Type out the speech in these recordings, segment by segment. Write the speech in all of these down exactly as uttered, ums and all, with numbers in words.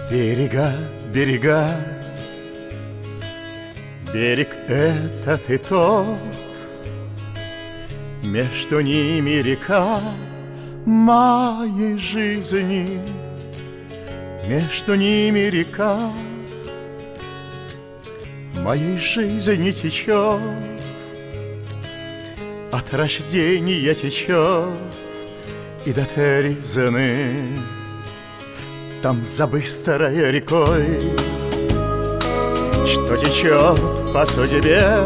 Берега, берега, берег этот и тот, между ними река моей жизни, между ними река моей жизни течет, от рождения течет и до Терезины. Там за быстрой рекой, что течет по судьбе,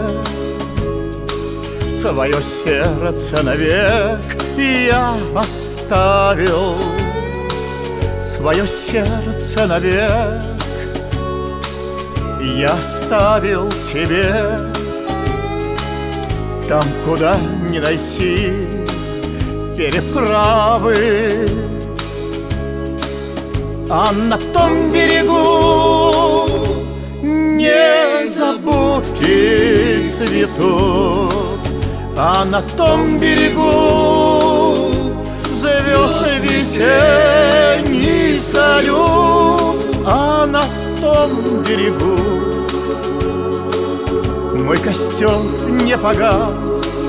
свое сердце навек я оставил, свое сердце навек я оставил тебе. Там, куда не найти переправы, а на том берегу незабудки цветут, а на том берегу звезды весенний салют, а на том берегу мой костер не погас,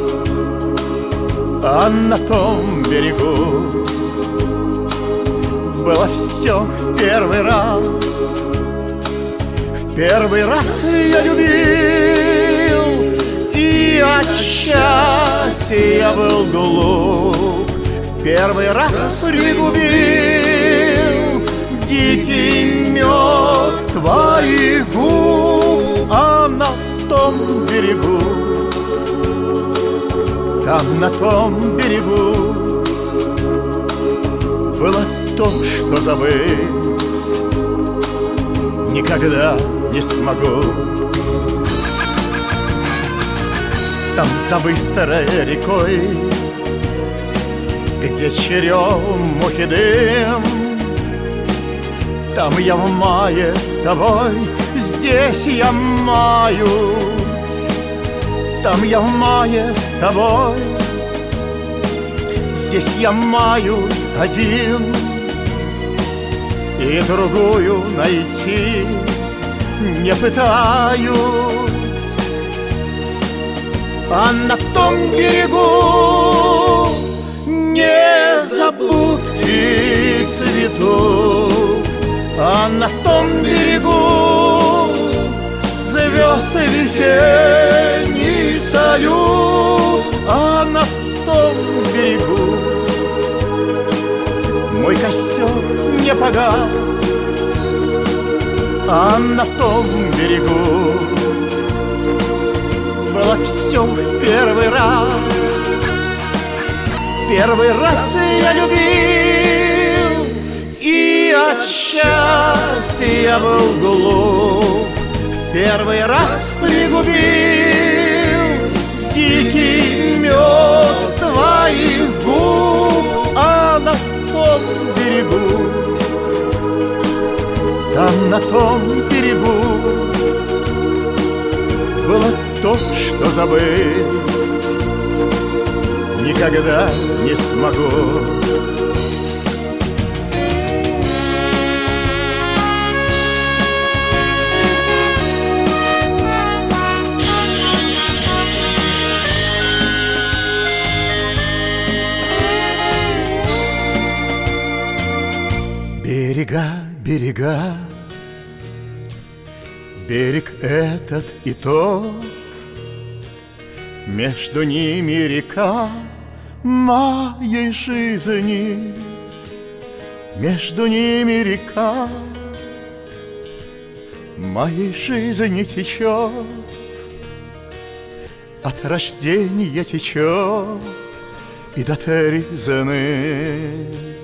а на том берегу было все в первый раз. В первый раз я любил, и от счастья был глуп. В первый раз пригубил дикий мед твоих губ, а на том берегу, там на том берегу было то, что забыть никогда не смогу. Там за быстрой рекой, где черемухи дым, там я в мае с тобой, здесь я маюсь. Там я в мае с тобой, здесь я маюсь один, и другую найти не пытаюсь. А на том берегу незабудки цветут, а на том берегу звезды весенний салют, а на том берегу мой костер не погас, а на том берегу было все в первый раз. В первый раз я любил, и от счастья был глуп. В первый раз пригубил дикий мед твоих губ, а на том берегу, там на том берегу было то, что забыть никогда не смогу. Берега, берега, берег этот и тот, между ними река моей жизни, между ними река моей жизни течет, от рождения течет и до Терезины.